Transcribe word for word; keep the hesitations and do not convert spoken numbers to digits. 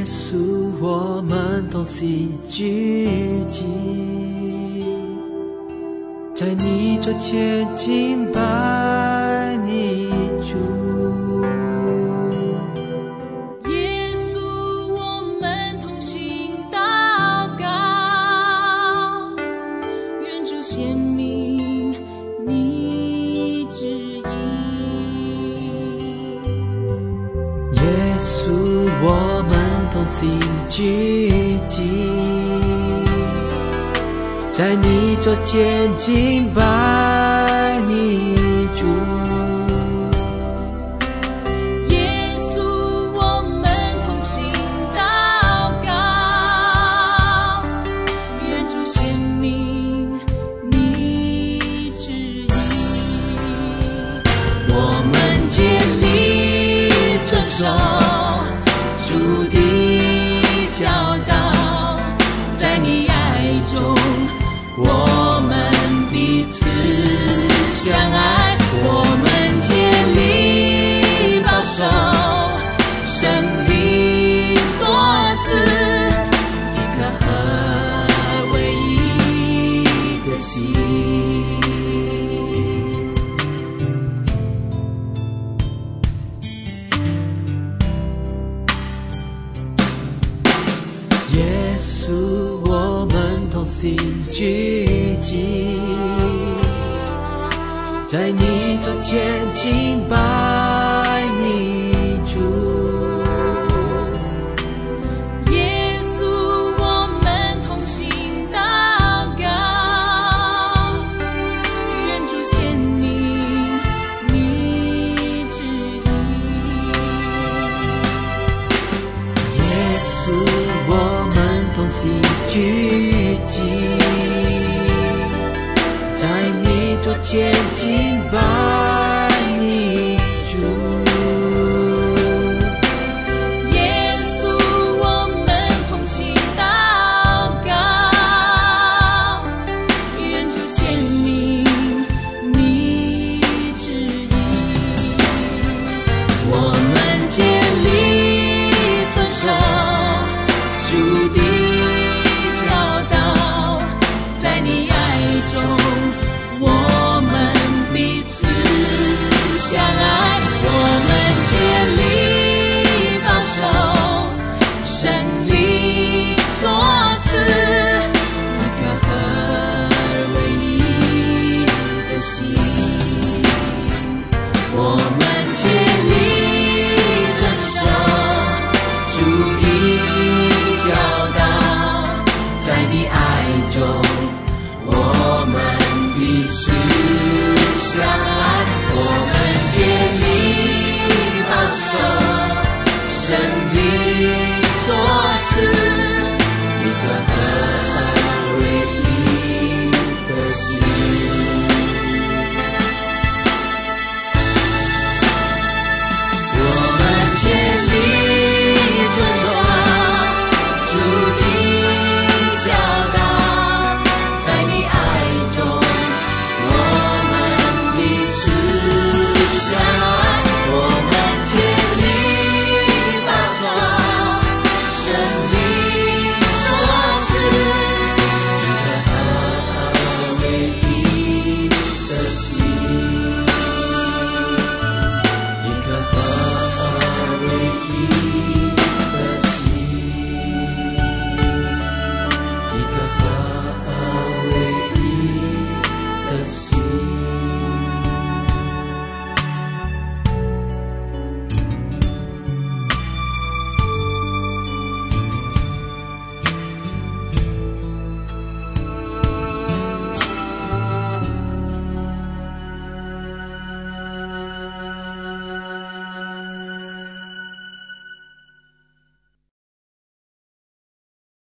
稣，我们同心聚集，在你桌前敬拜你主。 耶稣，我们同心祷告，愿主显明你旨意。 耶稣，我们同心聚集，在你桌前敬拜你主。 耶稣，我们同心祷告，愿主显明你旨意。我们竭力遵守主的教导，在你爱中我们彼此相爱，我们竭力保守神灵所赐一颗合为一的心。 耶稣，我们同心聚集，在你桌前敬拜你主。 耶稣，我们同心祷告，愿主显明你旨意。 耶稣，我们同心聚集，在你桌前敬拜你主。 耶稣，我们同心祷告，愿主显明你旨意。我们竭力遵守主的教导，在你爱中我们彼此相爱，我们竭力保守神灵所赐一颗合为一的心。我们竭力遵守主的教导，在你爱中我们彼此相爱，我们竭力保守神灵